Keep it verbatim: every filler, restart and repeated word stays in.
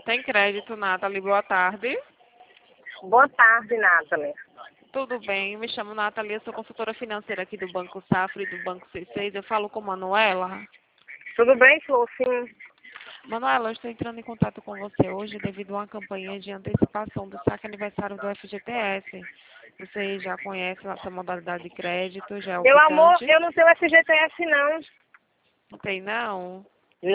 Tem crédito, Nathalie. Boa tarde. Boa tarde, Nathalie. Tudo bem? Me chamo Nathalie, eu sou consultora financeira aqui do Banco Safra e do Banco C seis. Eu falo com Manuela. Tudo bem, Flor? Sim. Manuela, eu estou entrando em contato com você hoje devido a uma campanha de antecipação do saque aniversário do F G T S. Você já conhece essa modalidade de crédito, já é Meu amor, optante? eu não tenho F G T S, não. Não tem, não?